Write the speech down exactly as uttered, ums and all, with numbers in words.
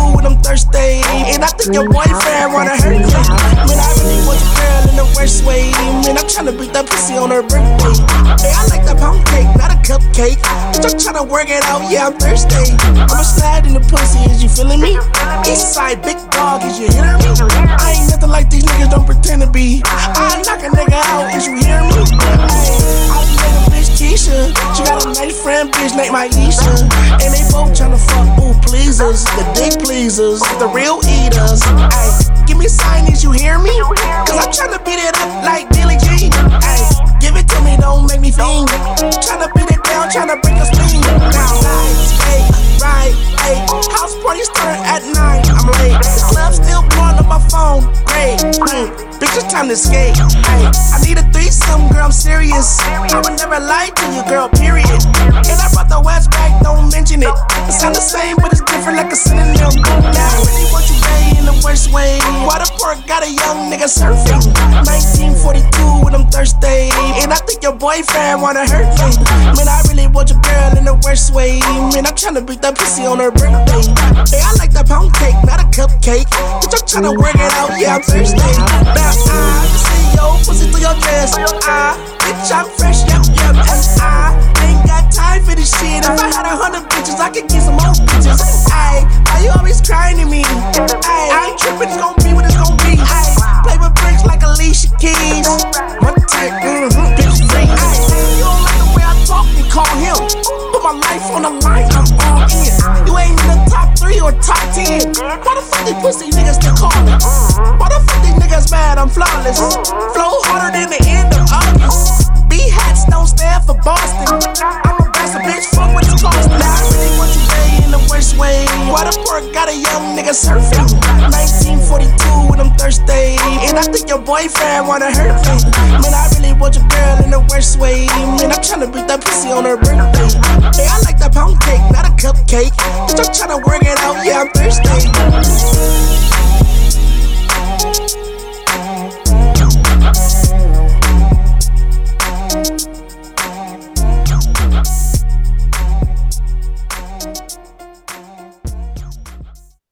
and I'm thirsty. And I think your boyfriend wanna hurt me. Man, I really want your girl in the worst way. Man, I'm tryna beat that pussy on her birthday. Hey, I like that pound cake, not a cupcake. Bitch, I'm tryna work it out, yeah, I'm thirsty. I'ma slide in the pussy, is you feeling me? Eastside, big dog, is you hearing me? I ain't nothing like these niggas, don't pretend to be. I knock a nigga out, is you hearing me? Hey, I met a bitch Keisha. She got a nice friend, bitch named Maisha. And they both tryna fuck, ooh, pleasers. The dick pleasers, the real eaters. Ay, give me a sign, is you hear me? Cause I'm tryna beat it up like Billie Jean. Ay, give it to me, don't make me fiend. Tryna beat it down, tryna break a spleen. Now, lights, hey, right, hey. House party start at nine, I'm late. The club still blowing up my phone, great. Mm. Bitch, it's time to skate. Ay, I need a threesome, girl, I'm serious. I would never lie to you, girl, period. And I brought the West back, don't mention it. It sound the same, but it's different like a synonym. Now I really want you gay in the worst way. Why the pork got a young nigga surfing? nineteen forty-two when I'm thirsty. And I think your boyfriend wanna hurt me. Man, I really want your girl in the worst way. Man, I'm tryna beat that pussy on her birthday. Hey, I like that pound cake, not a cupcake. Bitch, I'm tryna work it out, yeah, I'm thirsty. Now I see your pussy through your dress. I, bitch, I'm fresh, yep, yep. And I ain't got time for this shit. If I had a hundred bitches, I could get some more bitches. Ay, why you always crying to me? Ay, I ain't tripping, it's gon' be what it's gon' be. Ay, play with bricks like Alicia Keys. My type, mm-hmm, bitch, free. Ay, you don't like the way I talk, then call him. Put my life on the line, I'm all in. You ain't in the top three or top ten. Why the fuck these pussy niggas still calling? Why the fuck these niggas mad I'm flawless? Flow harder than the end of August. B-hats don't stand for Boston. I'm a bastard bitch, fuck what it's costing. Now I really want you gay in the worst way. Why the pork got a young nigga surfing? nineteen forty-two when I'm thirsty. And I think your boyfriend wanna hurt me. Man, I really want your girl in the worst way. Man, I'm tryna beat that pussy on her birthday. Hey, I like that pound cake, not a cupcake. Bitch, I'm tryna work it out, yeah, I'm thirsty.